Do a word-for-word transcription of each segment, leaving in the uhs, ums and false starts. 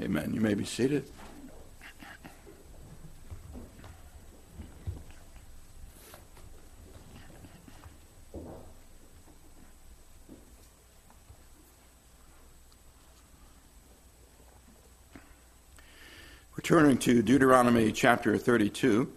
Amen. You may be seated. We're turning to Deuteronomy chapter thirty-two.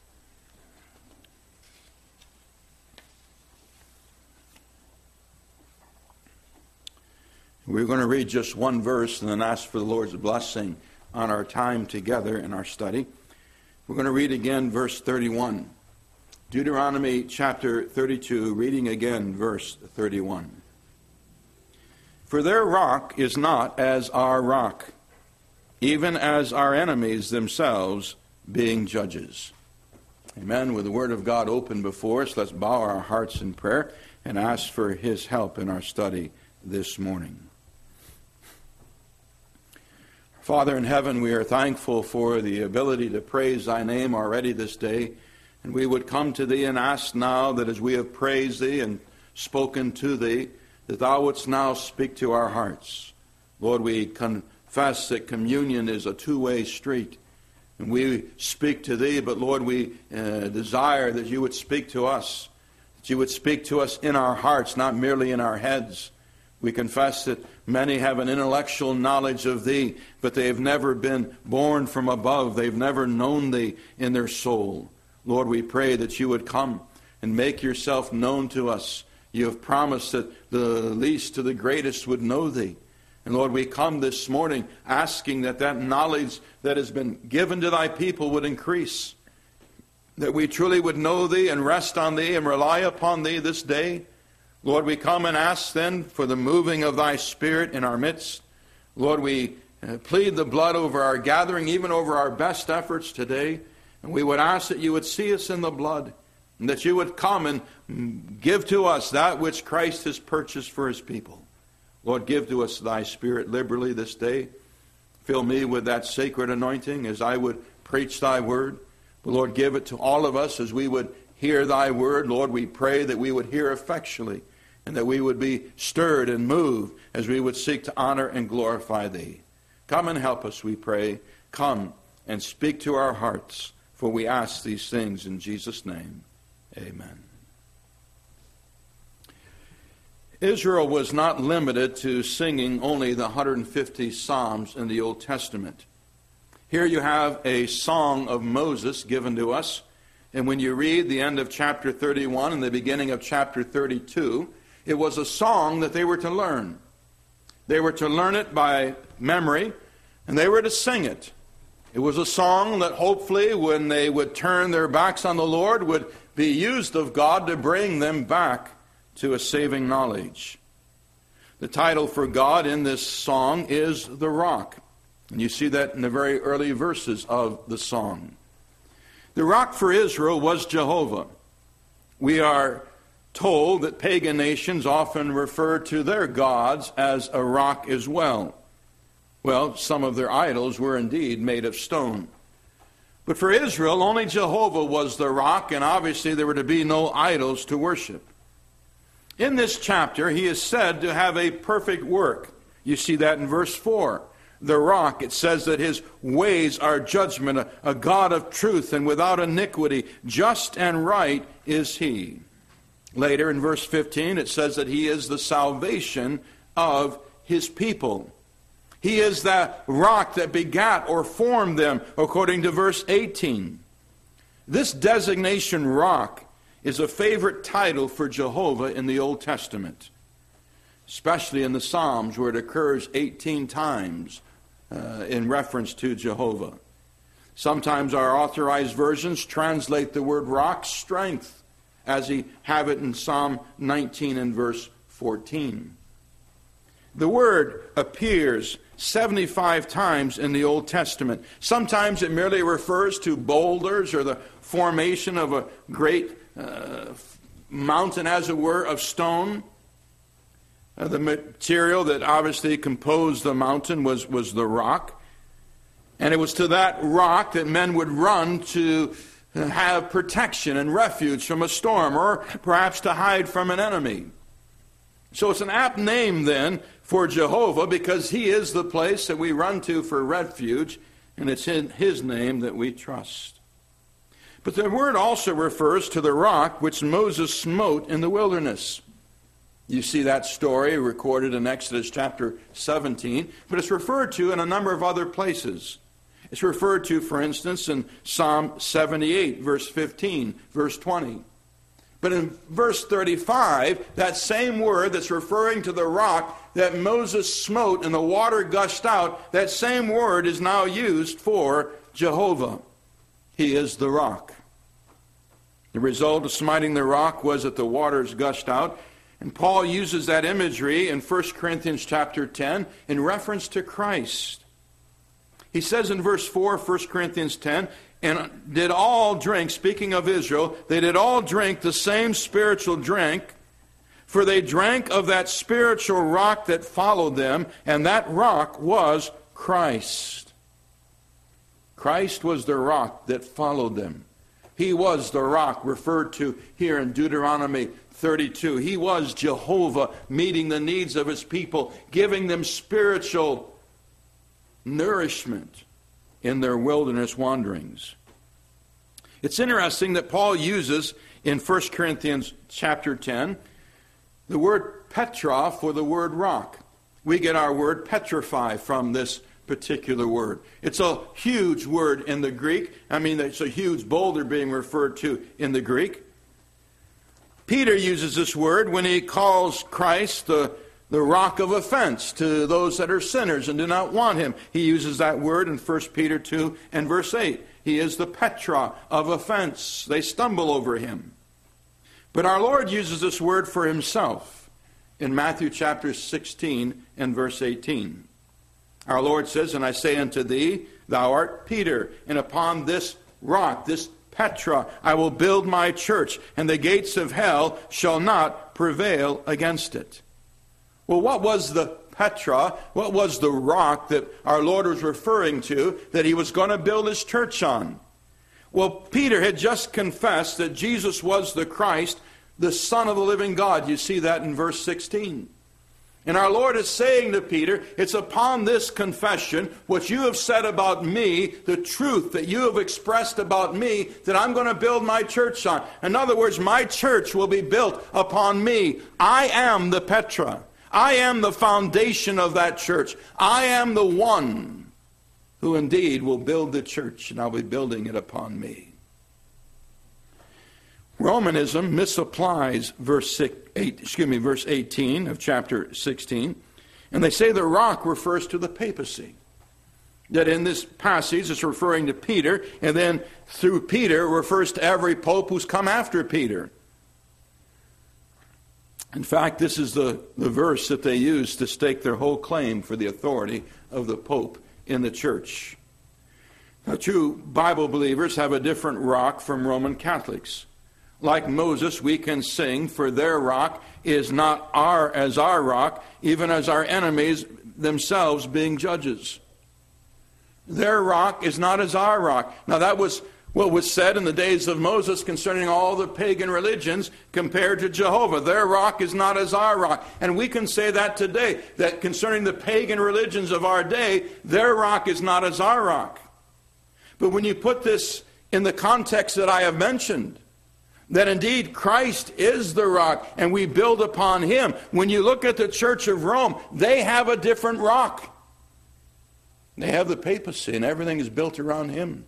We're going to read just one verse and then ask for the Lord's blessing on our time together in our study. We're going to read again verse thirty-one. Deuteronomy chapter thirty-two, reading again verse thirty-one. For their rock is not as our rock, even as our enemies themselves being judges. Amen. With the word of God open before us, let's bow our hearts in prayer and ask for his help in our study this morning. Father in heaven, we are thankful for the ability to praise thy name already this day. And we would come to thee and ask now that as we have praised thee and spoken to thee, that thou wouldst now speak to our hearts. Lord, we confess that communion is a two-way street. And we speak to thee, but Lord, we uh, desire that you would speak to us. That you would speak to us in our hearts, not merely in our heads. We confess that many have an intellectual knowledge of thee, but they have never been born from above. They've never known thee in their soul. Lord, we pray that you would come and make yourself known to us. You have promised that the least to the greatest would know thee. And Lord, we come this morning asking that that knowledge that has been given to thy people would increase. That we truly would know thee and rest on thee and rely upon thee this day. Lord, we come and ask then for the moving of thy Spirit in our midst. Lord, we plead the blood over our gathering, even over our best efforts today. And we would ask that you would see us in the blood, and that you would come and give to us that which Christ has purchased for his people. Lord, give to us thy Spirit liberally this day. Fill me with that sacred anointing as I would preach thy word. But Lord, give it to all of us as we would hear thy word. Lord, we pray that we would hear effectually, and that we would be stirred and moved as we would seek to honor and glorify thee. Come and help us, we pray. Come and speak to our hearts, for we ask these things in Jesus' name. Amen. Israel was not limited to singing only the one hundred fifty psalms in the Old Testament. Here you have a song of Moses given to us. And when you read the end of chapter thirty-one and the beginning of chapter thirty-two, it was a song that they were to learn. They were to learn it by memory, and they were to sing it. It was a song that hopefully, when they would turn their backs on the Lord, would be used of God to bring them back to a saving knowledge. The title for God in this song is The Rock. And you see that in the very early verses of the song. The rock for Israel was Jehovah. We are told that pagan nations often refer to their gods as a rock as well. Well, some of their idols were indeed made of stone. But for Israel, only Jehovah was the rock, and obviously there were to be no idols to worship. In this chapter, he is said to have a perfect work. You see that in verse four. The rock, it says that his ways are judgment, a, a God of truth and without iniquity, just and right is he. Later in verse fifteen, it says that he is the salvation of his people. He is the rock that begat or formed them, according to verse eighteen. This designation, rock, is a favorite title for Jehovah in the Old Testament, especially in the Psalms, where it occurs eighteen times uh, in reference to Jehovah. Sometimes our authorized versions translate the word rock, strength, as he have it in Psalm nineteen and verse fourteen. The word appears seventy-five times in the Old Testament. Sometimes it merely refers to boulders or the formation of a great uh, mountain, as it were, of stone. Uh, the material that obviously composed the mountain was, was the rock. And it was to that rock that men would run to have protection and refuge from a storm, or perhaps to hide from an enemy. So it's an apt name then for Jehovah, because he is the place that we run to for refuge, and it's in his name that we trust. But the word also refers to the rock which Moses smote in the wilderness. You see that story recorded in Exodus chapter seventeen, but it's referred to in a number of other places. It's referred to, for instance, in Psalm seventy-eight, verse fifteen, verse twenty. But in verse thirty-five, that same word that's referring to the rock that Moses smote and the water gushed out, that same word is now used for Jehovah. He is the rock. The result of smiting the rock was that the waters gushed out. And Paul uses that imagery in First Corinthians chapter ten in reference to Christ. He says in verse four, First Corinthians ten, and did all drink, speaking of Israel, they did all drink the same spiritual drink, for they drank of that spiritual rock that followed them, and that rock was Christ. Christ was the rock that followed them. He was the rock referred to here in Deuteronomy thirty-two. He was Jehovah meeting the needs of his people, giving them spiritual nourishment in their wilderness wanderings. It's interesting that Paul uses in First Corinthians chapter ten the word Petra for the word rock. We get our word petrify from this particular word. It's a huge word in the Greek. I mean, it's a huge boulder being referred to in the Greek. Peter uses this word when he calls Christ the, the rock of offense to those that are sinners and do not want him. He uses that word in First Peter two and verse eight. He is the Petra of offense. They stumble over him. But our Lord uses this word for himself in Matthew chapter sixteen and verse eighteen. Our Lord says, and I say unto thee, thou art Peter, and upon this rock, this Petra, I will build my church, and the gates of hell shall not prevail against it. Well, what was the Petra? What was the rock that our Lord was referring to that he was going to build his church on? Well, Peter had just confessed that Jesus was the Christ, the Son of the living God. You see that in verse sixteen. And our Lord is saying to Peter, it's upon this confession, what you have said about me, the truth that you have expressed about me, that I'm going to build my church on. In other words, my church will be built upon me. I am the Petra. I am the foundation of that church. I am the one who indeed will build the church, and I'll be building it upon me. Romanism misapplies verse six, eight, excuse me, verse eighteen of chapter sixteen, and they say the rock refers to the papacy. That in this passage it's referring to Peter, and then through Peter refers to every pope who's come after Peter. In fact, this is the, the verse that they use to stake their whole claim for the authority of the pope in the church. Now, true Bible believers have a different rock from Roman Catholics. Like Moses, we can sing, for their rock is not our as our rock, even as our enemies themselves being judges. Their rock is not as our rock. Now that was what was said in the days of Moses concerning all the pagan religions compared to Jehovah. Their rock is not as our rock. And we can say that today, that concerning the pagan religions of our day, their rock is not as our rock. But when you put this in the context that I have mentioned, that indeed Christ is the rock and we build upon him. When you look at the Church of Rome, they have a different rock. They have the papacy and everything is built around him.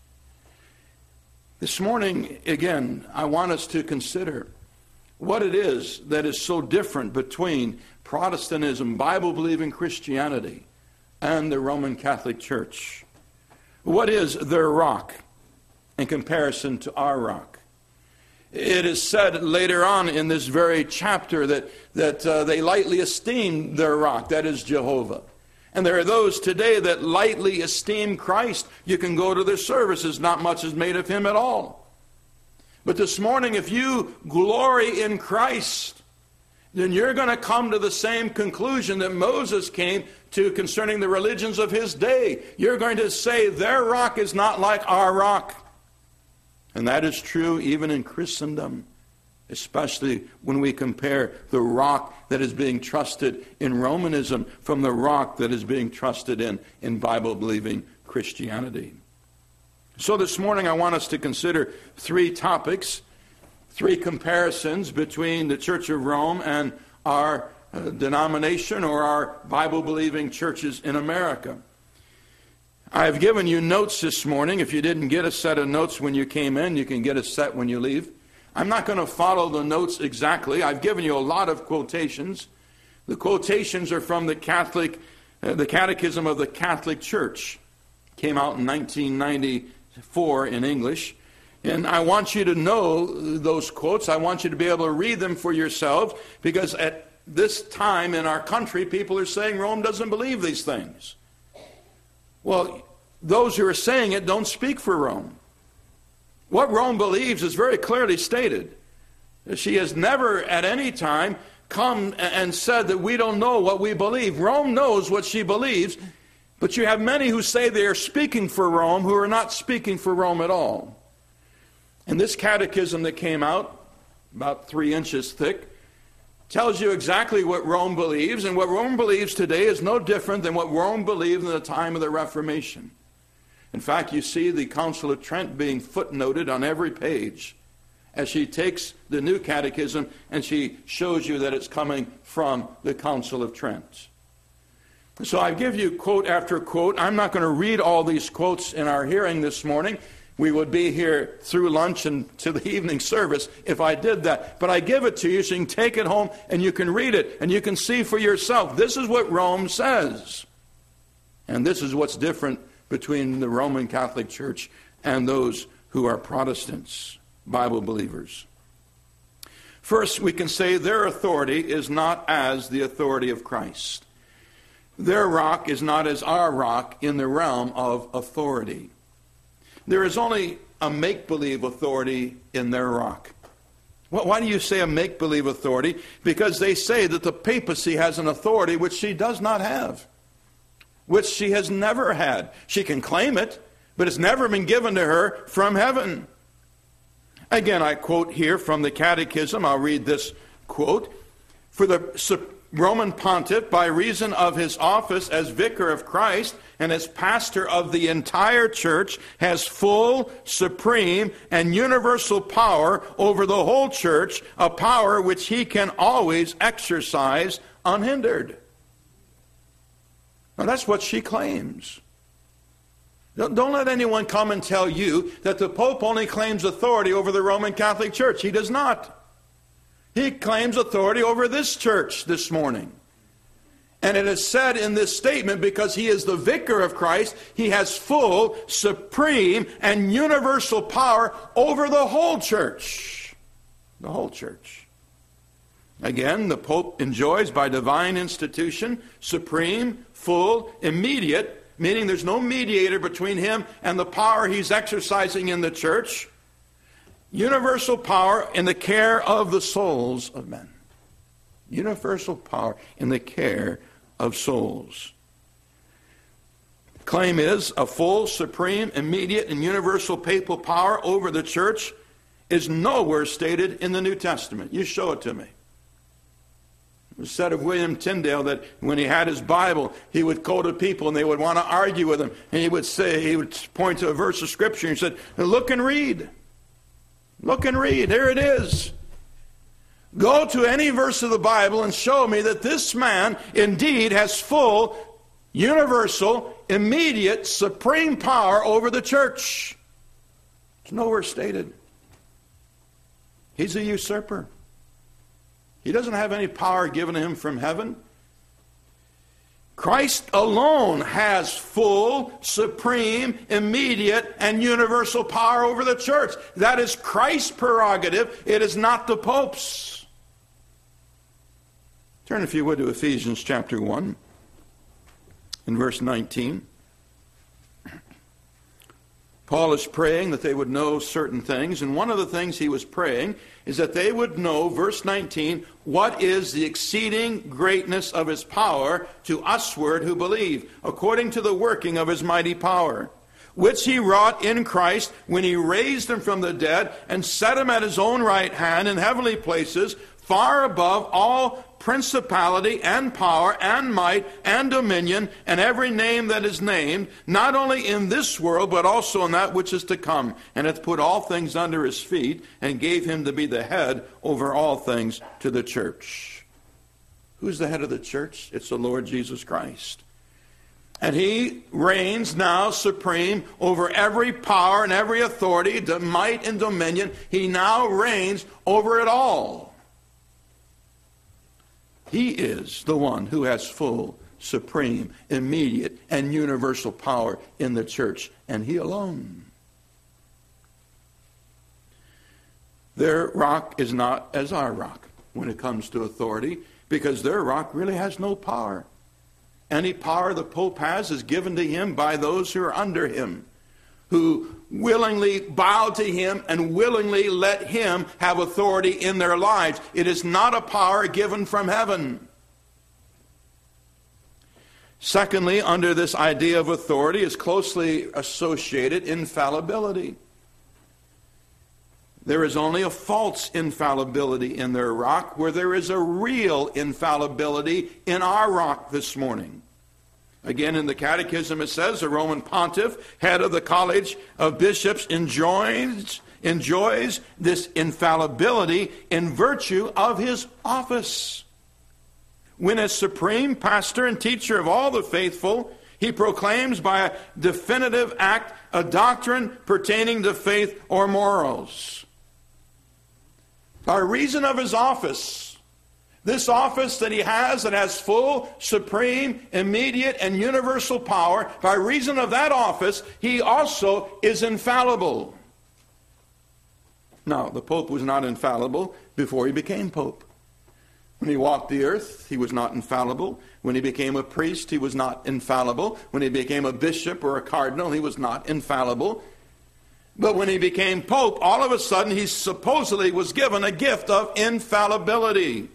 This morning, again, I want us to consider what it is that is so different between Protestantism, Bible-believing Christianity, and the Roman Catholic Church. What is their rock in comparison to our rock? It is said later on in this very chapter that, that uh, they lightly esteem their rock, that is Jehovah. And there are those today that lightly esteem Christ. You can go to their services, not much is made of him at all. But this morning, if you glory in Christ, then you're going to come to the same conclusion that Moses came to concerning the religions of his day. You're going to say their rock is not like our rock. And that is true even in Christendom especially when we compare the rock that is being trusted in Romanism from the rock that is being trusted in in Bible-believing Christianity. So this morning I want us to consider three topics, three comparisons between the Church of Rome and our uh, denomination or our Bible-believing churches in America. I've given you notes this morning. If you didn't get a set of notes when you came in, you can get a set when you leave. I'm not going to follow the notes exactly. I've given you a lot of quotations. The quotations are from the Catholic, uh, the Catechism of the Catholic Church. Came out in nineteen ninety-four in English. And I want you to know those quotes. I want you to be able to read them for yourselves, because at this time in our country, people are saying Rome doesn't believe these things. Well, those who are saying it don't speak for Rome. What Rome believes is very clearly stated. She has never at any time come and said that we don't know what we believe. Rome knows what she believes, but you have many who say they are speaking for Rome who are not speaking for Rome at all. And this catechism that came out, about three inches thick, tells you exactly what Rome believes, and what Rome believes today is no different than what Rome believed in the time of the Reformation. In fact, you see the Council of Trent being footnoted on every page as she takes the new catechism and she shows you that it's coming from the Council of Trent. So I give you quote after quote. I'm not going to read all these quotes in our hearing this morning. We would be here through lunch and to the evening service if I did that. But I give it to you so you can take it home and you can read it and you can see for yourself. This is what Rome says. And this is what's different between the Roman Catholic Church and those who are Protestants, Bible believers. First, we can say their authority is not as the authority of Christ. Their rock is not as our rock in the realm of authority. There is only a make-believe authority in their rock. Why do you say a make-believe authority? Because they say that the papacy has an authority which she does not have, which she has never had. She can claim it, but it's never been given to her from heaven. Again, I quote here from the Catechism. I'll read this quote. For the Roman pontiff, by reason of his office as vicar of Christ and as pastor of the entire church, has full, supreme, and universal power over the whole church, a power which he can always exercise unhindered. Now that's what she claims. Don't let anyone come and tell you that the Pope only claims authority over the Roman Catholic Church. He does not. He claims authority over this church this morning. And it is said in this statement, because he is the vicar of Christ, he has full, supreme, and universal power over the whole church. The whole church. Again, the Pope enjoys by divine institution, supreme, full, immediate, meaning there's no mediator between him and the power he's exercising in the church, universal power in the care of the souls of men. Universal power in the care of souls. Claim is a full, supreme, immediate, and universal papal power over the church is nowhere stated in the New Testament. You show it to me. It was said of William Tyndale that when he had his Bible, he would go to people and they would want to argue with him. And he would say, he would point to a verse of Scripture and he said, look and read. Look and read. Here it is. Go to any verse of the Bible and show me that this man indeed has full, universal, immediate, supreme power over the church. It's nowhere stated. He's a usurper. He doesn't have any power given to him from heaven. Christ alone has full, supreme, immediate, and universal power over the church. That is Christ's prerogative. It is not the Pope's. Turn, if you would, to Ephesians chapter one, in verse nineteen. Paul is praying that they would know certain things, and one of the things he was praying is that they would know, verse nineteen, what is the exceeding greatness of his power to usward who believe, according to the working of his mighty power. which he wrought in Christ when he raised him from the dead and set him at his own right hand in heavenly places, far above all principality and power and might and dominion and every name that is named, not only in this world but also in that which is to come, and hath put all things under his feet, and gave him to be the head over all things to the church. Who's the head of the church? It's the Lord Jesus Christ. And he reigns now supreme over every power and every authority, the might and dominion. He now reigns over it all. He is the one who has full, supreme, immediate, and universal power in the church, and he alone. Their rock is not as our rock when it comes to authority, because their rock really has no power. Any power the Pope has is given to him by those who are under him, who willingly bow to him and willingly let him have authority in their lives. It is not a power given from heaven. Secondly, under this idea of authority is closely associated infallibility. There is only a false infallibility in their rock, where there is a real infallibility in our rock this morning. Again, in the Catechism it says, the Roman Pontiff, head of the College of Bishops, enjoys, enjoys this infallibility in virtue of his office. When as supreme pastor and teacher of all the faithful, he proclaims by a definitive act a doctrine pertaining to faith or morals. By reason of his office, this office that he has, that has full, supreme, immediate, and universal power, by reason of that office, he also is infallible. Now, the Pope was not infallible before he became Pope. When he walked the earth, he was not infallible. When he became a priest, he was not infallible. When he became a bishop or a cardinal, he was not infallible. But when he became Pope, all of a sudden he supposedly was given a gift of infallibility.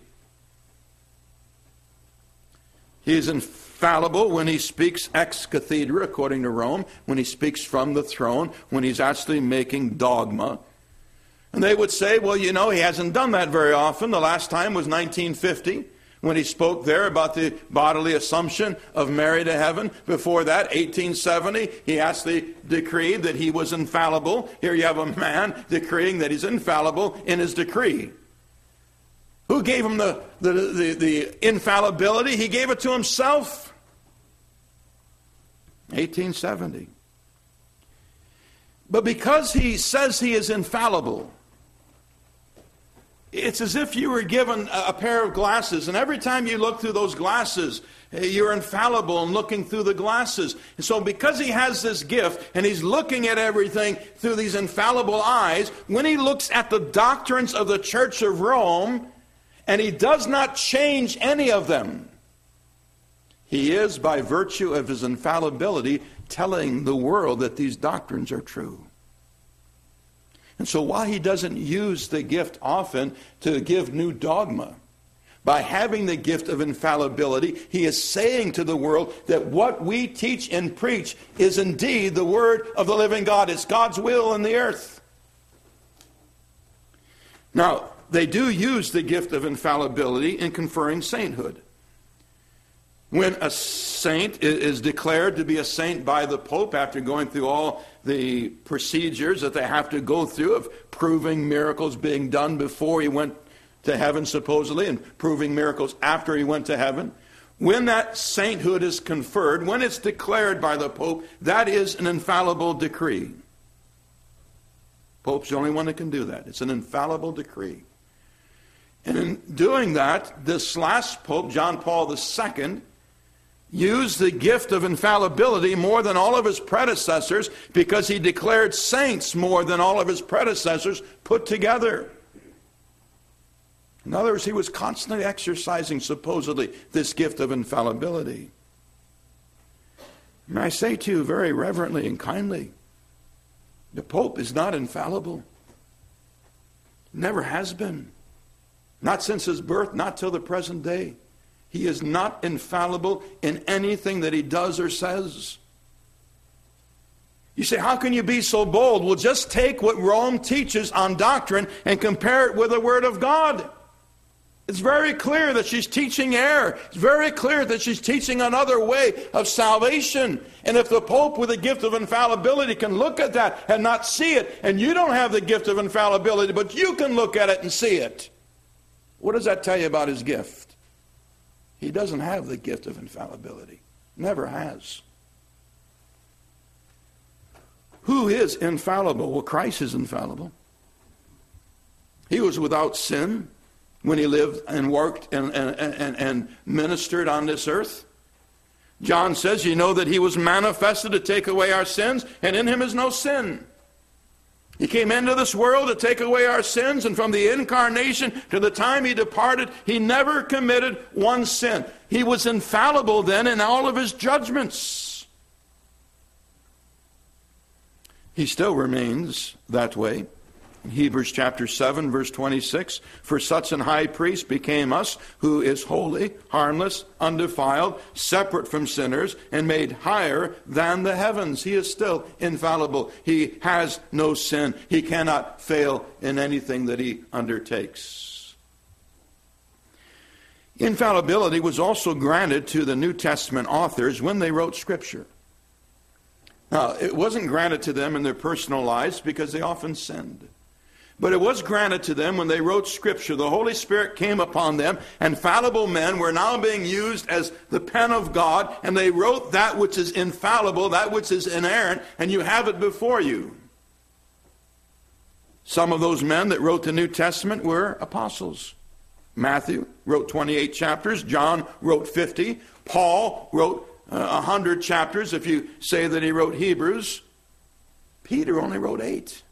He is infallible when he speaks ex cathedra, according to Rome, when he speaks from the throne, when he's actually making dogma. And they would say, well, you know, he hasn't done that very often. The last time was nineteen fifty, when he spoke there about the bodily assumption of Mary to heaven. Before that, eighteen seventy, he actually decreed that he was infallible. Here you have a man decreeing that he's infallible in his decree. Who gave him the, the, the, the infallibility? He gave it to himself. eighteen seventy. But because he says he is infallible, it's as if you were given a pair of glasses, and every time you look through those glasses, you're infallible in looking through the glasses. And so because he has this gift, and he's looking at everything through these infallible eyes, when he looks at the doctrines of the Church of Rome, and he does not change any of them, he is, by virtue of his infallibility, telling the world that these doctrines are true. And so while he doesn't use the gift often to give new dogma, by having the gift of infallibility, he is saying to the world that what we teach and preach is indeed the word of the living God. It's God's will in the earth. Now, they do use the gift of infallibility in conferring sainthood. When a saint is declared to be a saint by the Pope after going through all the procedures that they have to go through of proving miracles being done before he went to heaven supposedly, and proving miracles after he went to heaven, when that sainthood is conferred, when it's declared by the Pope, that is an infallible decree. Pope's the only one that can do that. It's an infallible decree. And in doing that, this last Pope, John Paul the Second, used the gift of infallibility more than all of his predecessors, because he declared saints more than all of his predecessors put together. In other words, he was constantly exercising, supposedly, this gift of infallibility. And I say to you very reverently and kindly, the Pope is not infallible. Never has been. Not since his birth, not till the present day. He is not infallible in anything that he does or says. You say, how can you be so bold? Well, just take what Rome teaches on doctrine and compare it with the Word of God. It's very clear that she's teaching error. It's very clear that she's teaching another way of salvation. And if the Pope with the gift of infallibility can look at that and not see it, and you don't have the gift of infallibility, but you can look at it and see it, what does that tell you about his gift? He doesn't have the gift of infallibility. Never has. Who is infallible? Well, Christ is infallible. He was without sin when he lived and worked and, and, and, and ministered on this earth. John says, you know that he was manifested to take away our sins, and in him is no sin. He came into this world to take away our sins, and from the incarnation to the time he departed, he never committed one sin. He was infallible then in all of his judgments. He still remains that way. In Hebrews chapter seven, verse twenty-six, for such an high priest became us, who is holy, harmless, undefiled, separate from sinners, and made higher than the heavens. He is still infallible. He has no sin. He cannot fail in anything that he undertakes. Infallibility was also granted to the New Testament authors when they wrote Scripture. Now, it wasn't granted to them in their personal lives because they often sinned. But it was granted to them when they wrote Scripture. The Holy Spirit came upon them, and fallible men were now being used as the pen of God, and they wrote that which is infallible, that which is inerrant, and you have it before you. Some of those men that wrote the New Testament were apostles. Matthew wrote twenty-eight chapters. John wrote fifty. Paul wrote uh, one hundred chapters, if you say that he wrote Hebrews. Peter only wrote eight.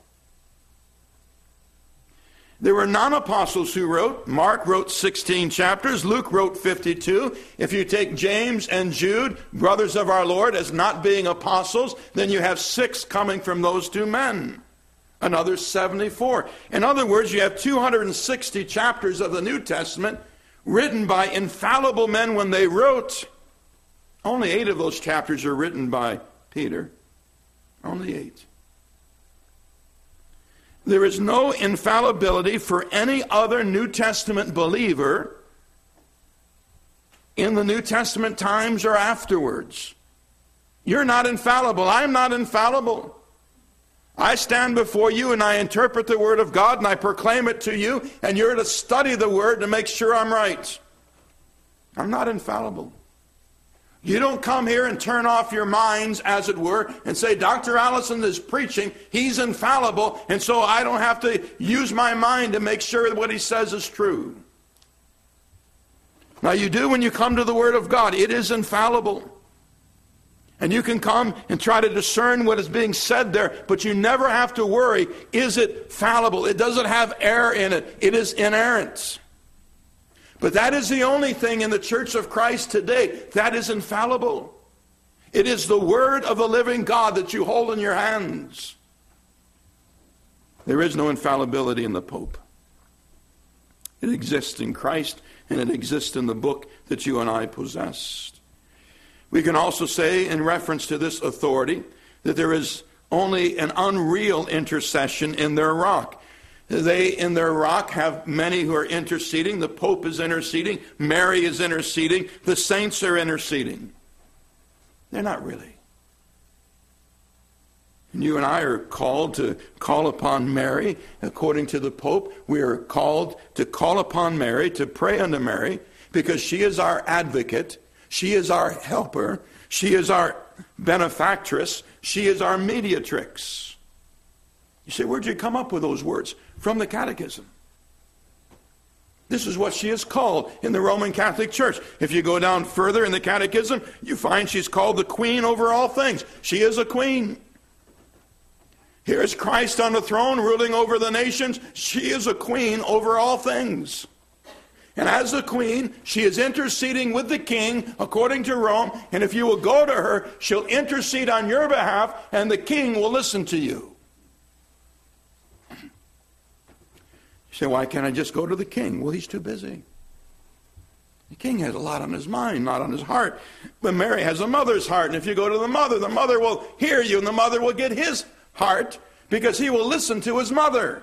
There were non-apostles who wrote. Mark wrote sixteen chapters. Luke wrote fifty-two. If you take James and Jude, brothers of our Lord, as not being apostles, then you have six coming from those two men. Another seventy-four. In other words, you have two hundred sixty chapters of the New Testament written by infallible men when they wrote. Only eight of those chapters are written by Peter. Only eight. There is no infallibility for any other New Testament believer in the New Testament times or afterwards. You're not infallible. I'm not infallible. I stand before you and I interpret the Word of God and I proclaim it to you, and you're to study the Word to make sure I'm right. I'm not infallible. You don't come here and turn off your minds, as it were, and say, Doctor Allison is preaching, he's infallible, and so I don't have to use my mind to make sure that what he says is true. Now you do when you come to the Word of God. It is infallible. And you can come and try to discern what is being said there, but you never have to worry, is it fallible? It doesn't have error in it. It is inerrant. But that is the only thing in the Church of Christ today that is infallible. It is the Word of the living God that you hold in your hands. There is no infallibility in the Pope. It exists in Christ, and it exists in the book that you and I possessed. We can also say, in reference to this authority, that there is only an unreal intercession in their rock. They, in their rock, have many who are interceding. The Pope is interceding. Mary is interceding. The saints are interceding. They're not really. And you and I are called to call upon Mary. According to the Pope, we are called to call upon Mary, to pray unto Mary, because she is our advocate. She is our helper. She is our benefactress. She is our mediatrix. You say, where'd you come up with those words? From the Catechism. This is what she is called in the Roman Catholic Church. If you go down further in the Catechism, you find she's called the Queen over all things. She is a queen. Here is Christ on the throne ruling over the nations. She is a queen over all things. And as the queen, she is interceding with the king according to Rome. And if you will go to her, she'll intercede on your behalf, and the king will listen to you. You say, why can't I just go to the king? Well, he's too busy. The king has a lot on his mind, not on his heart. But Mary has a mother's heart. And if you go to the mother, the mother will hear you, and the mother will get his heart because he will listen to his mother.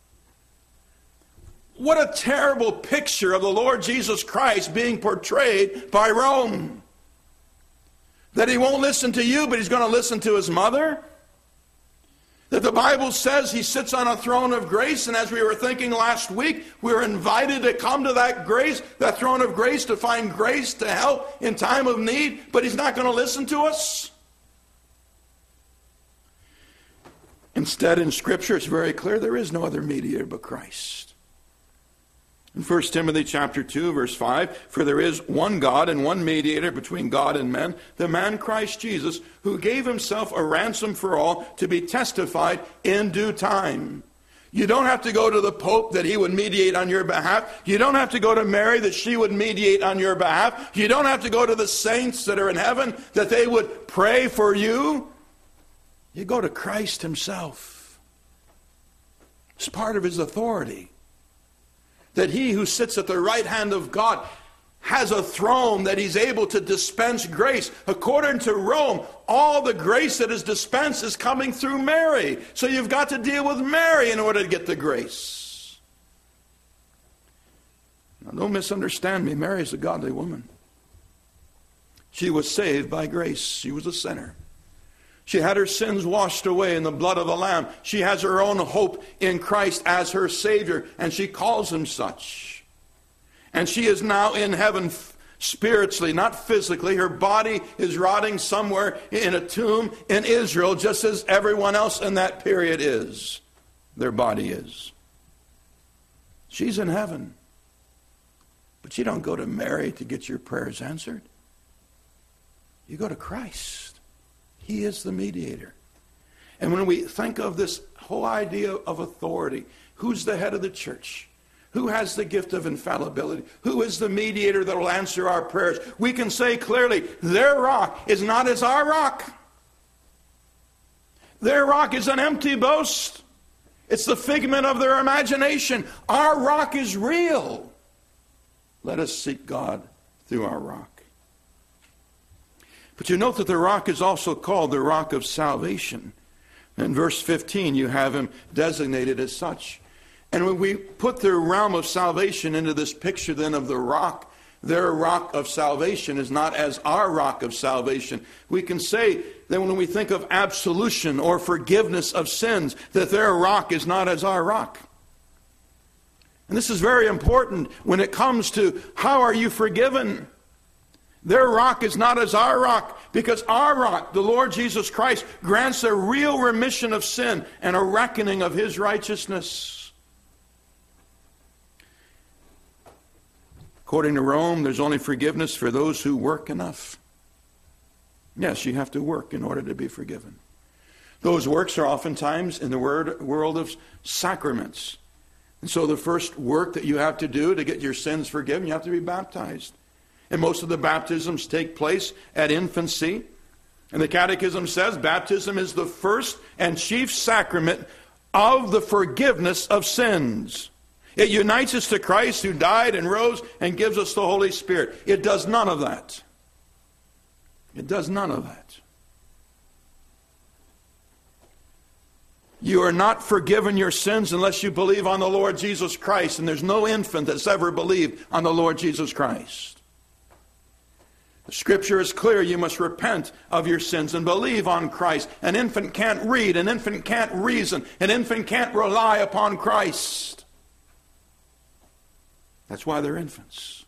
What a terrible picture of the Lord Jesus Christ being portrayed by Rome. That he won't listen to you, but he's going to listen to his mother. That the Bible says he sits on a throne of grace, and as we were thinking last week, we were invited to come to that grace, that throne of grace, to find grace to help in time of need, but he's not going to listen to us. Instead, in Scripture, it's very clear there is no other mediator but Christ. In First Timothy chapter two, verse five, for there is one God and one mediator between God and men, the man Christ Jesus, who gave himself a ransom for all to be testified in due time. You don't have to go to the Pope that he would mediate on your behalf. You don't have to go to Mary that she would mediate on your behalf. You don't have to go to the saints that are in heaven that they would pray for you. You go to Christ himself. It's part of his authority. That he who sits at the right hand of God has a throne that he's able to dispense grace. According to Rome, all the grace that is dispensed is coming through Mary. So you've got to deal with Mary in order to get the grace. Now, don't misunderstand me. Mary is a godly woman. She was saved by grace. She was a sinner. She had her sins washed away in the blood of the Lamb. She has her own hope in Christ as her Savior, and she calls him such. And she is now in heaven spiritually, not physically. Her body is rotting somewhere in a tomb in Israel, just as everyone else in that period is. Their body is. She's in heaven. But you don't go to Mary to get your prayers answered. You go to Christ. He is the mediator. And when we think of this whole idea of authority, who's the head of the church? Who has the gift of infallibility? Who is the mediator that will answer our prayers? We can say clearly, their rock is not as our rock. Their rock is an empty boast. It's the figment of their imagination. Our rock is real. Let us seek God through our rock. But you note that the rock is also called the rock of salvation. In verse fifteen, you have him designated as such. And when we put the realm of salvation into this picture then of the rock, their rock of salvation is not as our rock of salvation. We can say that when we think of absolution or forgiveness of sins, that their rock is not as our rock. And this is very important when it comes to how are you forgiven? Their rock is not as our rock, because our rock, the Lord Jesus Christ, grants a real remission of sin and a reckoning of his righteousness. According to Rome, there's only forgiveness for those who work enough. Yes, you have to work in order to be forgiven. Those works are oftentimes in the word, world of sacraments. And so the first work that you have to do to get your sins forgiven, you have to be baptized. And most of the baptisms take place at infancy. And the Catechism says baptism is the first and chief sacrament of the forgiveness of sins. It unites us to Christ who died and rose and gives us the Holy Spirit. It does none of that. It does none of that. You are not forgiven your sins unless you believe on the Lord Jesus Christ. And there's no infant that's ever believed on the Lord Jesus Christ. The Scripture is clear. You must repent of your sins and believe on Christ. An infant can't read. An infant can't reason. An infant can't rely upon Christ. That's why they're infants.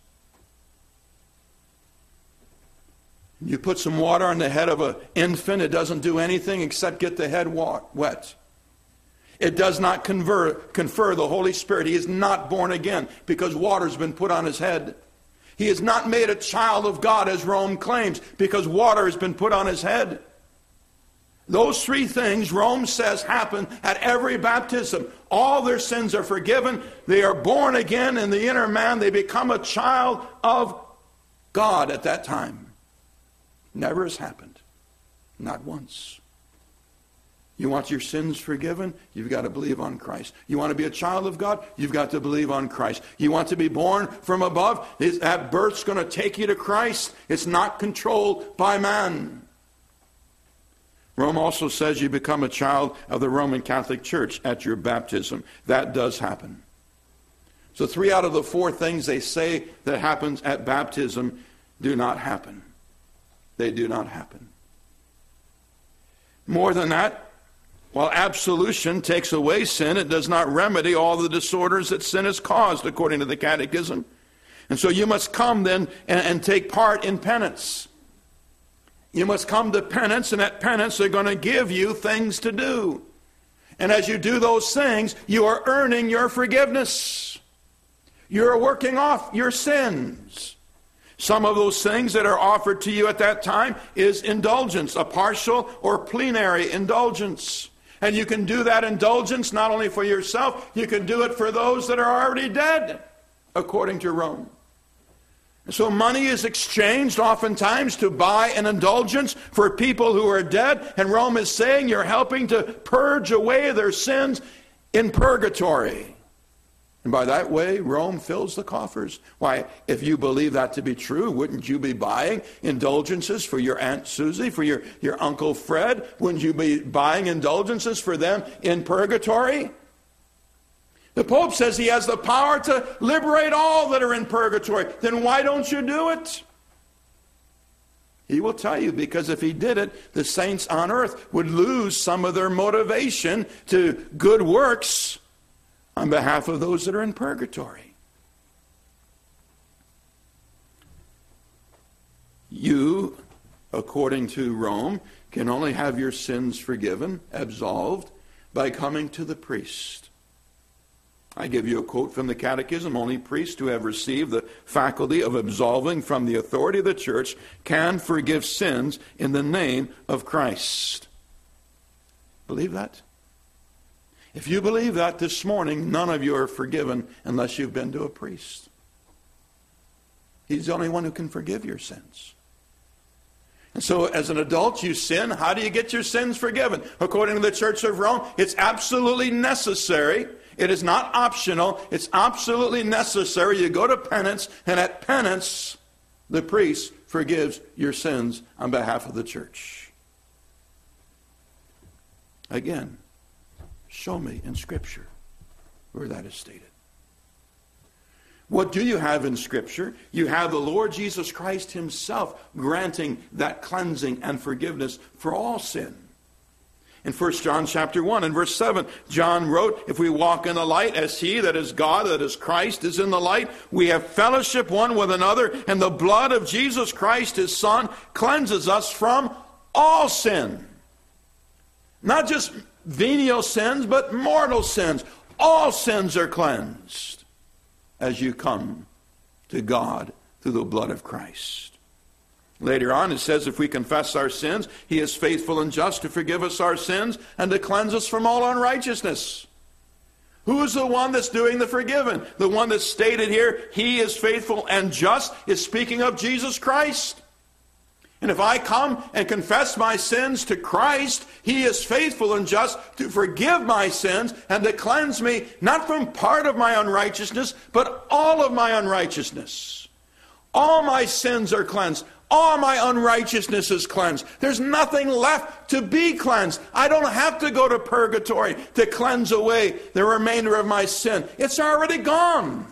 You put some water on the head of an infant, it doesn't do anything except get the head wet. It does not confer, confer the Holy Spirit. He is not born again because water's been put on his head. He is not made a child of God, as Rome claims, because water has been put on his head. Those three things, Rome says, happen at every baptism. All their sins are forgiven. They are born again in the inner man. They become a child of God at that time. Never has happened. Not once. You want your sins forgiven? You've got to believe on Christ. You want to be a child of God? You've got to believe on Christ. You want to be born from above? That birth's going to take you to Christ. It's not controlled by man. Rome also says you become a child of the Roman Catholic Church at your baptism. That does happen. So three out of the four things they say that happens at baptism do not happen. They do not happen. More than that, while absolution takes away sin, it does not remedy all the disorders that sin has caused, according to the Catechism. And so you must come then and, and take part in penance. You must come to penance, and at penance they're going to give you things to do. And as you do those things, you are earning your forgiveness. You're working off your sins. Some of those things that are offered to you at that time is indulgence, a partial or plenary indulgence. And you can do that indulgence not only for yourself, you can do it for those that are already dead, according to Rome. So money is exchanged oftentimes to buy an indulgence for people who are dead. And Rome is saying you're helping to purge away their sins in purgatory. And by that way, Rome fills the coffers. Why, if you believe that to be true, wouldn't you be buying indulgences for your Aunt Susie, for your, your Uncle Fred? Wouldn't you be buying indulgences for them in purgatory? The Pope says he has the power to liberate all that are in purgatory. Then why don't you do it? He will tell you, because if he did it, the saints on earth would lose some of their motivation to good works on behalf of those that are in purgatory. You, according to Rome, can only have your sins forgiven, absolved, by coming to the priest. I give you a quote from the Catechism. Only priests who have received the faculty of absolving from the authority of the church can forgive sins in the name of Christ. Believe that? If you believe that this morning, none of you are forgiven unless you've been to a priest. He's the only one who can forgive your sins. And so as an adult, you sin. How do you get your sins forgiven? According to the Church of Rome, it's absolutely necessary. It is not optional. It's absolutely necessary. You go to penance, and at penance, the priest forgives your sins on behalf of the church. Again, show me in Scripture where that is stated. What do you have in Scripture? You have the Lord Jesus Christ himself granting that cleansing and forgiveness for all sin. In First John chapter one and verse seven, John wrote, if we walk in the light as he, that is God, that is Christ, is in the light, we have fellowship one with another, and the blood of Jesus Christ, his Son, cleanses us from all sin. Not just venial sins, but mortal sins. All sins are cleansed as you come to God through the blood of Christ. Later on it says if we confess our sins, he is faithful and just to forgive us our sins and to cleanse us from all unrighteousness. Who is the one that's doing the forgiving? The one that's stated here, he is faithful and just, is speaking of Jesus Christ. And if I come and confess my sins to Christ, he is faithful and just to forgive my sins and to cleanse me, not from part of my unrighteousness, but all of my unrighteousness. All my sins are cleansed. All my unrighteousness is cleansed. There's nothing left to be cleansed. I don't have to go to purgatory to cleanse away the remainder of my sin. It's already gone.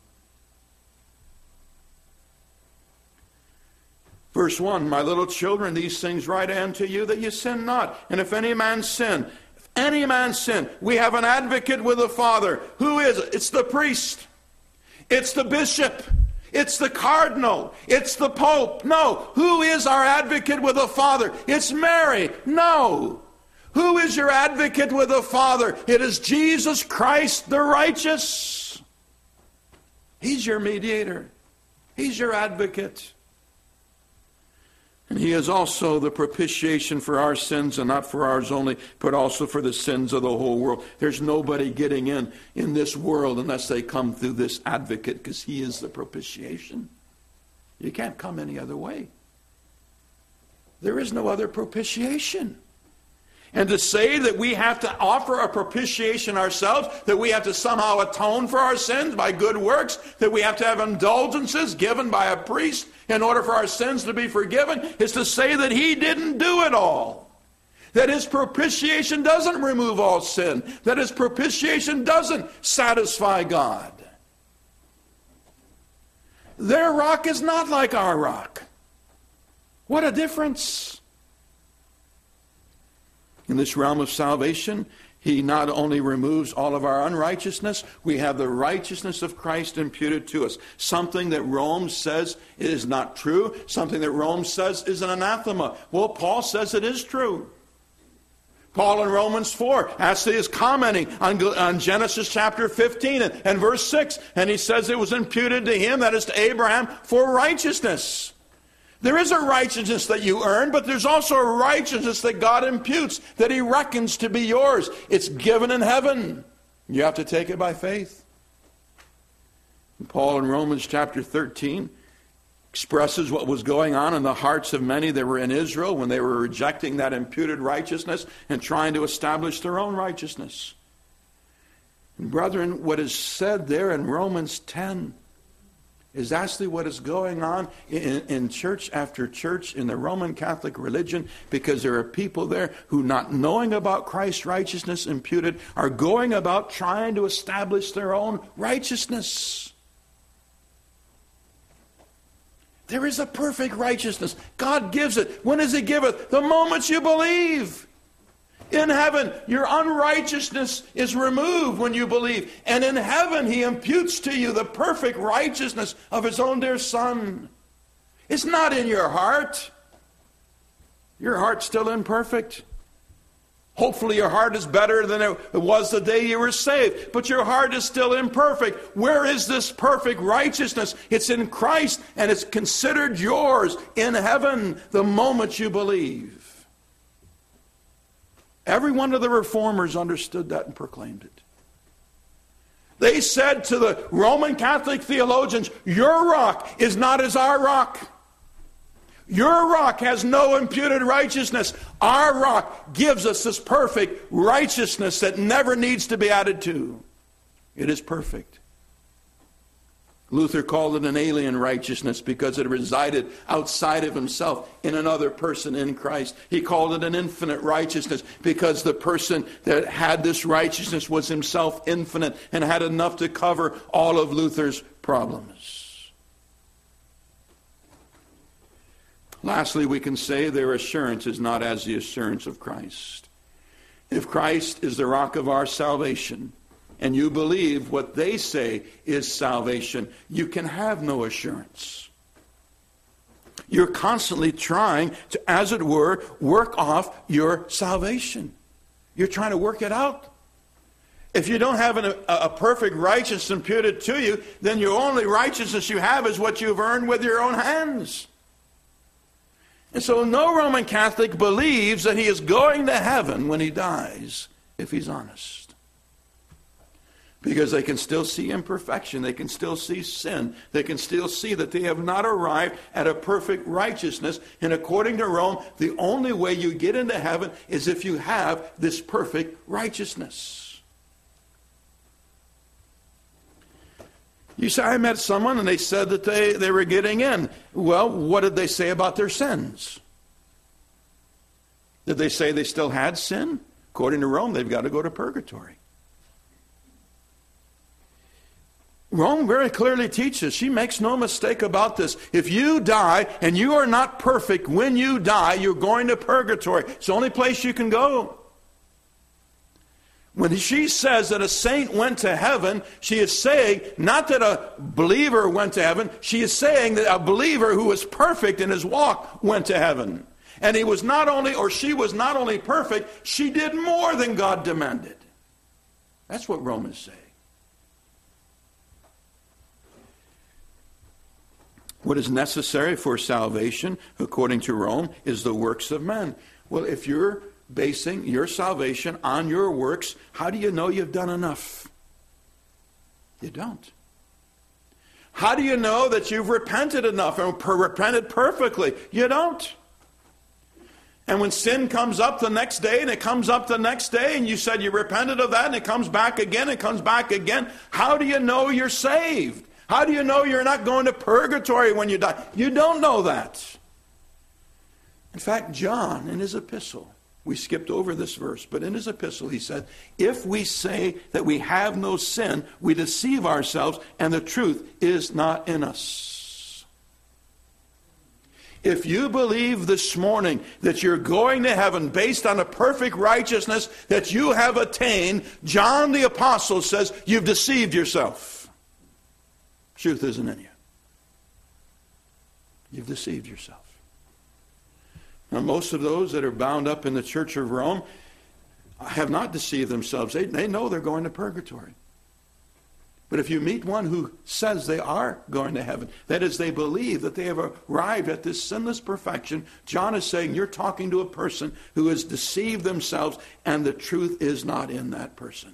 Verse one, my little children, these things write I unto you, that you sin not. And if any man sin, if any man sin, we have an advocate with the Father. Who is it? It's the priest. It's the bishop. It's the cardinal. It's the pope. No. Who is our advocate with the Father? It's Mary. No. Who is your advocate with the Father? It is Jesus Christ the righteous. He's your mediator. He's your advocate. And he is also the propitiation for our sins, and not for ours only, but also for the sins of the whole world. There's nobody getting in in this world unless they come through this advocate, because he is the propitiation. You can't come any other way. There is no other propitiation. And to say that we have to offer a propitiation ourselves, that we have to somehow atone for our sins by good works, that we have to have indulgences given by a priest in order for our sins to be forgiven, is to say that he didn't do it all. That his propitiation doesn't remove all sin. That his propitiation doesn't satisfy God. Their rock is not like our rock. What a difference. In this realm of salvation, he not only removes all of our unrighteousness, we have the righteousness of Christ imputed to us. Something that Rome says is not true. Something that Rome says is an anathema. Well, Paul says it is true. Paul in Romans four actually is commenting on, on Genesis chapter fifteen and, and verse six. And he says it was imputed to him, that is to Abraham, for righteousness. There is a righteousness that you earn, but there's also a righteousness that God imputes, that he reckons to be yours. It's given in heaven. You have to take it by faith. And Paul in Romans chapter thirteen expresses what was going on in the hearts of many that were in Israel when they were rejecting that imputed righteousness and trying to establish their own righteousness. And brethren, what is said there in Romans ten is actually what is going on in, in church after church in the Roman Catholic religion, because there are people there who, not knowing about Christ's righteousness imputed, are going about trying to establish their own righteousness. There is a perfect righteousness. God gives it. When does he give it? The moment you believe. In heaven, your unrighteousness is removed when you believe. And in heaven, he imputes to you the perfect righteousness of his own dear Son. It's not in your heart. Your heart's still imperfect. Hopefully your heart is better than it was the day you were saved. But your heart is still imperfect. Where is this perfect righteousness? It's in Christ, and it's considered yours in heaven the moment you believe. Every one of the reformers understood that and proclaimed it. They said to the Roman Catholic theologians, your rock is not as our rock. Your rock has no imputed righteousness. Our rock gives us this perfect righteousness that never needs to be added to. It is perfect. Luther called it an alien righteousness because it resided outside of himself in another person in Christ. He called it an infinite righteousness because the person that had this righteousness was himself infinite and had enough to cover all of Luther's problems. Lastly, we can say their assurance is not as the assurance of Christ. If Christ is the rock of our salvation, and you believe what they say is salvation, you can have no assurance. You're constantly trying to, as it were, work off your salvation. You're trying to work it out. If you don't have an, a, a perfect righteousness imputed to you, then your only righteousness you have is what you've earned with your own hands. And so no Roman Catholic believes that he is going to heaven when he dies, if he's honest. Because they can still see imperfection. They can still see sin. They can still see that they have not arrived at a perfect righteousness. And according to Rome, the only way you get into heaven is if you have this perfect righteousness. You say, I met someone and they said that they, they were getting in. Well, what did they say about their sins? Did they say they still had sin? According to Rome, they've got to go to purgatory. Rome very clearly teaches, she makes no mistake about this. If you die and you are not perfect when you die, you're going to purgatory. It's the only place you can go. When she says that a saint went to heaven, she is saying not that a believer went to heaven, she is saying that a believer who was perfect in his walk went to heaven. And he was not only, or she was not only perfect, she did more than God demanded. That's what Rome is saying. What is necessary for salvation, according to Rome, is the works of men. Well, if you're basing your salvation on your works, how do you know you've done enough? You don't. How do you know that you've repented enough and per- repented perfectly? You don't. And when sin comes up the next day, and it comes up the next day, and you said you repented of that, and it comes back again, it comes back again, how do you know you're saved? How do you know you're not going to purgatory when you die? You don't know that. In fact, John, in his epistle, we skipped over this verse, but in his epistle he said, if we say that we have no sin, we deceive ourselves, and the truth is not in us. If you believe this morning that you're going to heaven based on a perfect righteousness that you have attained, John the Apostle says you've deceived yourself. Truth isn't in you. You've deceived yourself. Now, most of those that are bound up in the Church of Rome have not deceived themselves. They, they know they're going to purgatory. But if you meet one who says they are going to heaven, that is, they believe that they have arrived at this sinless perfection, John is saying you're talking to a person who has deceived themselves, and the truth is not in that person.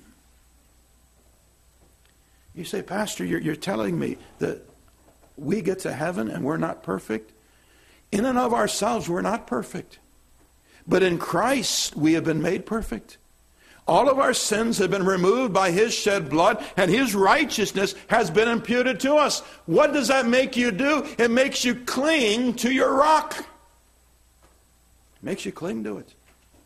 You say, Pastor, you're, you're telling me that we get to heaven and we're not perfect? In and of ourselves, we're not perfect. But in Christ, we have been made perfect. All of our sins have been removed by his shed blood, and his righteousness has been imputed to us. What does that make you do? It makes you cling to your rock. It makes you cling to it.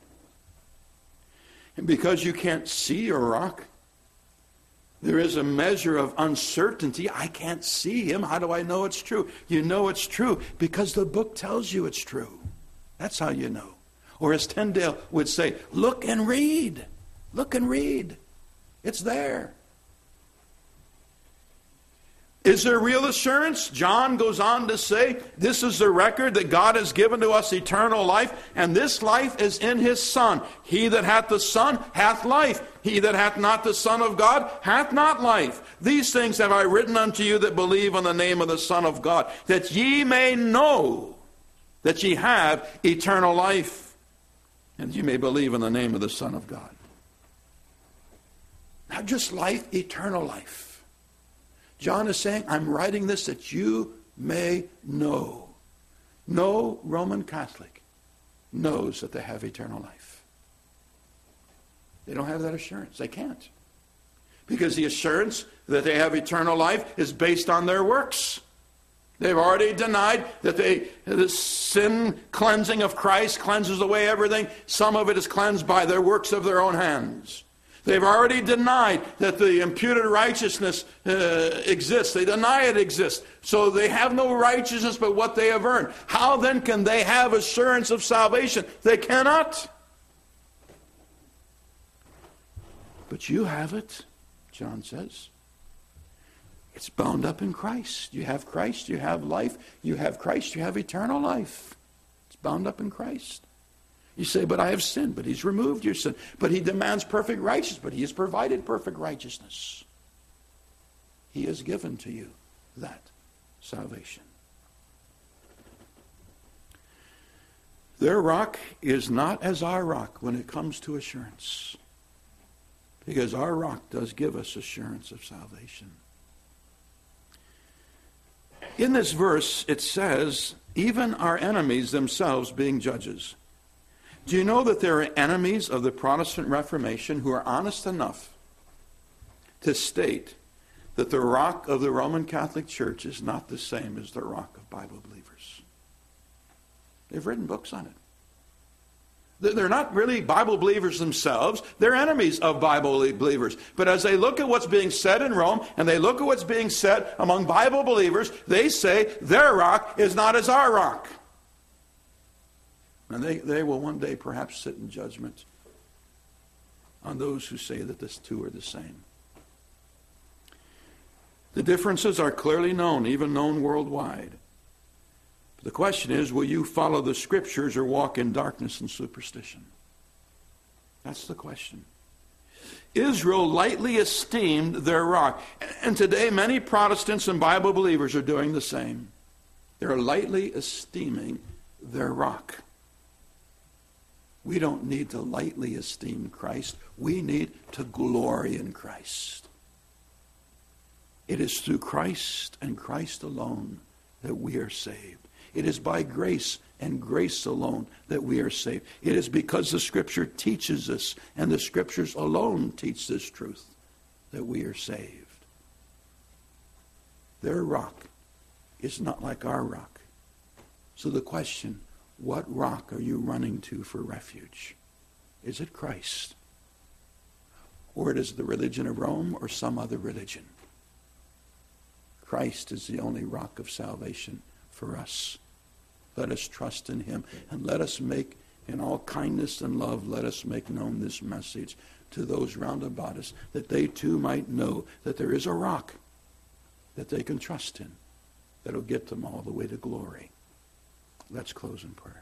And because you can't see your rock, there is a measure of uncertainty. I can't see him. How do I know it's true? You know it's true because the book tells you it's true. That's how you know. Or as Tyndale would say, look and read. Look and read. It's there. Is there real assurance? John goes on to say, this is the record that God has given to us eternal life, and this life is in his Son. He that hath the Son hath life. He that hath not the Son of God hath not life. These things have I written unto you that believe on the name of the Son of God, that ye may know that ye have eternal life, and ye may believe in the name of the Son of God. Not just life, eternal life. John is saying, I'm writing this that you may know. No Roman Catholic knows that they have eternal life. They don't have that assurance. They can't. Because the assurance that they have eternal life is based on their works. They've already denied that they, the sin cleansing of Christ cleanses away everything. Some of it is cleansed by their works of their own hands. They've already denied that the imputed righteousness uh, exists. They deny it exists. So they have no righteousness but what they have earned. How then can they have assurance of salvation? They cannot. But you have it, John says. It's bound up in Christ. You have Christ, you have life. You have Christ, you have eternal life. It's bound up in Christ. You say, but I have sinned, but he's removed your sin. But he demands perfect righteousness, but he has provided perfect righteousness. He has given to you that salvation. Their rock is not as our rock when it comes to assurance, because our rock does give us assurance of salvation. In this verse, it says, even our enemies themselves being judges. Do you know that there are enemies of the Protestant Reformation who are honest enough to state that the rock of the Roman Catholic Church is not the same as the rock of Bible believers? They've written books on it. They're not really Bible believers themselves. They're enemies of Bible believers. But as they look at what's being said in Rome, and they look at what's being said among Bible believers, they say their rock is not as our rock. And they, they will one day perhaps sit in judgment on those who say that the two are the same. The differences are clearly known, even known worldwide. But the question is, will you follow the Scriptures or walk in darkness and superstition? That's the question. Israel lightly esteemed their rock. And today many Protestants and Bible believers are doing the same. They're lightly esteeming their rock. We don't need to lightly esteem Christ. We need to glory in Christ. It is through Christ and Christ alone that we are saved. It is by grace and grace alone that we are saved. It is because the Scripture teaches us, and the Scriptures alone teach this truth, that we are saved. Their rock is not like our rock. So the question, what rock are you running to for refuge? Is it Christ? Or it is the religion of Rome or some other religion? Christ is the only rock of salvation for us. Let us trust in him, and let us make, in all kindness and love, let us make known this message to those round about us, that they too might know that there is a rock that they can trust in, that'll get them all the way to glory. Let's close in prayer.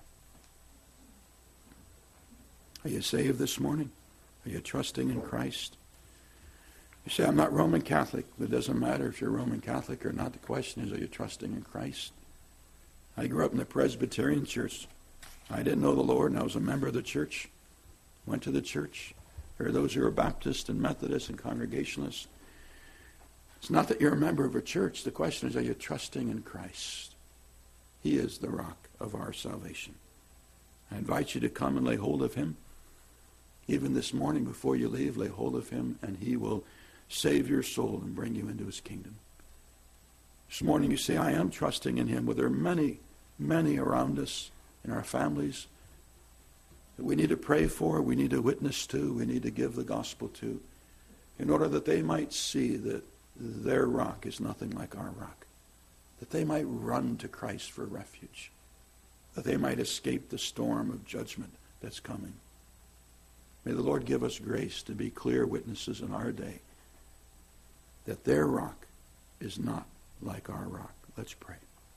Are you saved this morning? Are you trusting in Christ? You say, I'm not Roman Catholic. It doesn't matter if you're Roman Catholic or not. The question is, are you trusting in Christ? I grew up in the Presbyterian church. I didn't know the Lord, and I was a member of the church. Went to the church. There are those who are Baptist and Methodist and Congregationalists. It's not that you're a member of a church. The question is, are you trusting in Christ? He is the rock of our salvation. I invite you to come and lay hold of him. Even this morning before you leave, lay hold of him, and he will save your soul and bring you into his kingdom. This morning you say, I am trusting in him. Well, there are many, many around us in our families that we need to pray for, we need to witness to, we need to give the gospel to, in order that they might see that their rock is nothing like our rock, that they might run to Christ for refuge, that they might escape the storm of judgment that's coming. May the Lord give us grace to be clear witnesses in our day that their rock is not like our rock. Let's pray.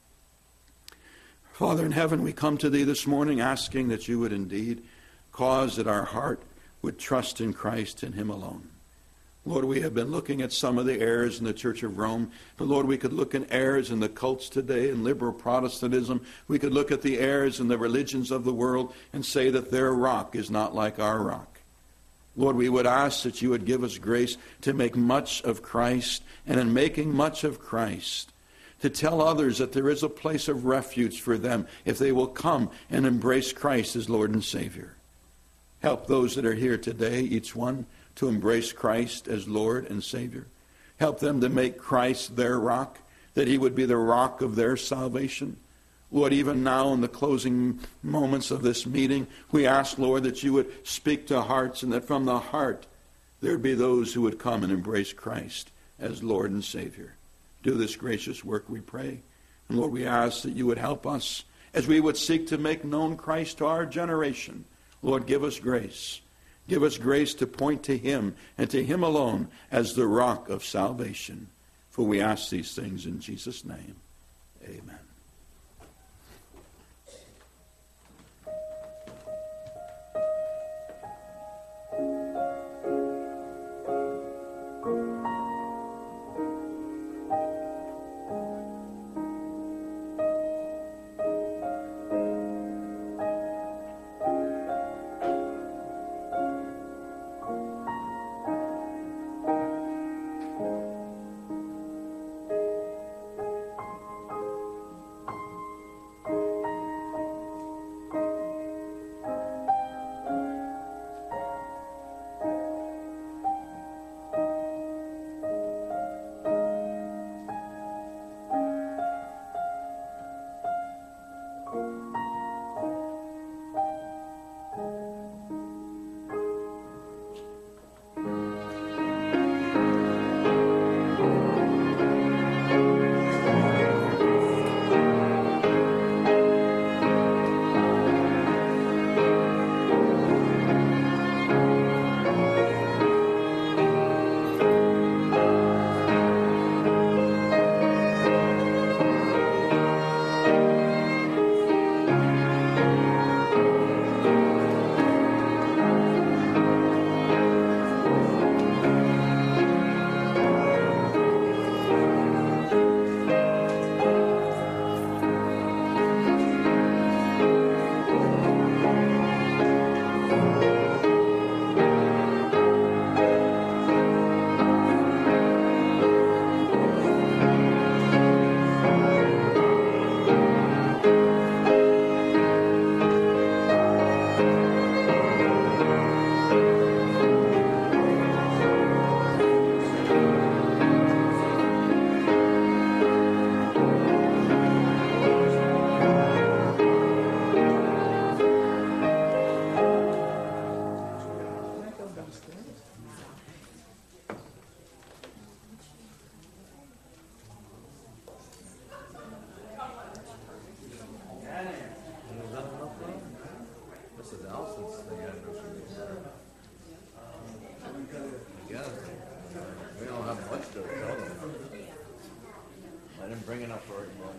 Father in heaven, we come to thee this morning asking that you would indeed cause that our heart would trust in Christ and him alone. Lord, we have been looking at some of the errors in the Church of Rome. But Lord, we could look at errors in the cults today, in liberal Protestantism. We could look at the errors in the religions of the world and say that their rock is not like our rock. Lord, we would ask that you would give us grace to make much of Christ, and in making much of Christ, to tell others that there is a place of refuge for them if they will come and embrace Christ as Lord and Savior. Help those that are here today, each one, to embrace Christ as Lord and Savior. Help them to make Christ their rock, that he would be the rock of their salvation. Lord, even now in the closing moments of this meeting, we ask, Lord, that you would speak to hearts, and that from the heart there be those who would come and embrace Christ as Lord and Savior. Do this gracious work, we pray. And Lord, we ask that you would help us as we would seek to make known Christ to our generation. Lord, give us grace. Give us grace to point to him and to him alone as the rock of salvation. For we ask these things in Jesus' name. Amen. very much.